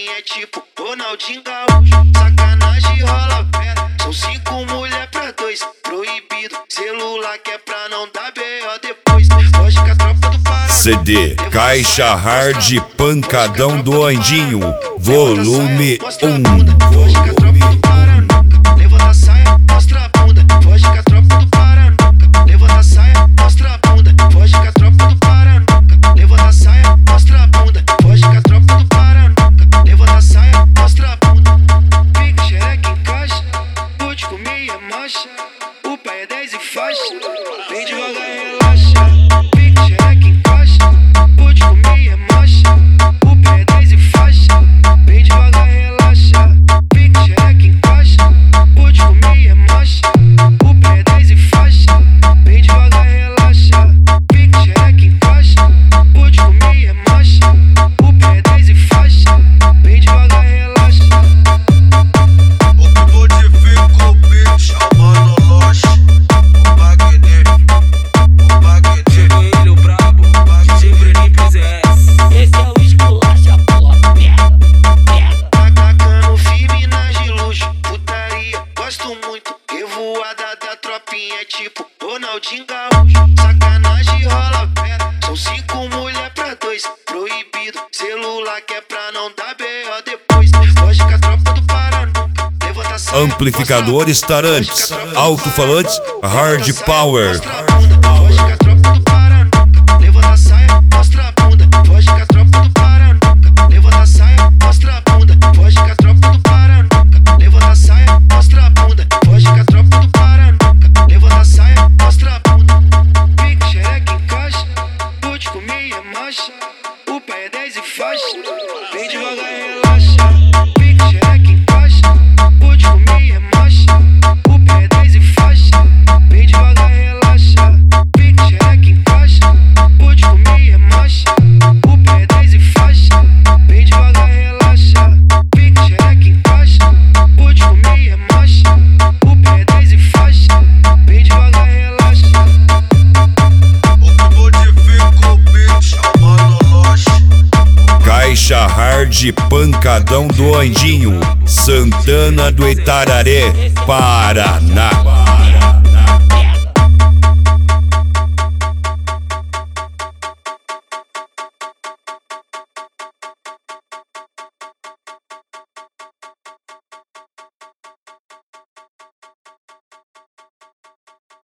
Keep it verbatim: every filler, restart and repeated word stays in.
tropinha é tipo Ronaldinho Gaúcho. Sacanagem rola pera, são cinco mulher pra dois. Proibido, celular que é pra não dar B O depois. Foge com a tropa do Paraná. C D Caixa Hard Pancadão do Andinho, volume um. Levanta a saia, mostra a bunda. Foge com a tropa do Paraná. Levanta a saia, mostra a bunda. Foge com a tropa do Paraná. Levanta a saia, mostra a bunda. Foge com a tropa do Paraná. Levanta a saia, mostra a bunda. Fica xereca em caixa, pode comer é marcha. O pai é dez e faixa, vem devagar e relaxa. Fica xereca em caixa, pode comer é marcha. O pai é dez e faixa, vem devagar e relaxa. Fica xereca em caixa, pode comer é marcha. O pai é dez e faixa, vem devagar e relaxa. Fica xereca em caixa, pode comer é marcha. O pai é dez e faixa, vem devagar e relaxa. O que modifica o beat, chamando o loche. O Bagdê, o Bagdê. Chegou ele, o brabo, D J Breninho P Z S. Esse é o esculacha, porra, pega, pega. Atacando firminagem de luxo, putaria, gosto muito. Revoada da tropinha é tipo Ronaldinho Gaúcho. Sacanagem rola pera, são cinco mulher pra dois. Proibido, celular que é pra não dar B O depois. Foge com a tropa do Paraná. Levanta a saia, Amplificadores Tarantes, alto-falantes Hard Power. Foge com a tropa do Paraná. Levanta a saia, mostra a bunda. Foge com a tropa do Paraná. Levanta a saia, mostra a bunda. Foge com a tropa do Paraná. Levanta a saia, mostra a bunda. Foge com a tropa do Paraná. Levanta a saia, mostra a bunda. Fica xereca em caixa, pode comer é marcha. O pai é dez e faixa, vem devagar e relaxa. Fica xereca em caixa, pode comer é marcha. O pai é dez e faixa, vem devagar e relaxa. Fica xereca em caixa, pode comer é marcha. O pai é dez e faixa, vem devagar e relaxa. Fica xereca em caixa, pode comer é marcha. O pai é dez e faixa, vem devagar e relaxa. O que modifica o beat, chamando o loche. Caixa Hard Pancadão do Andinho, Santana do Itararé, Paraná.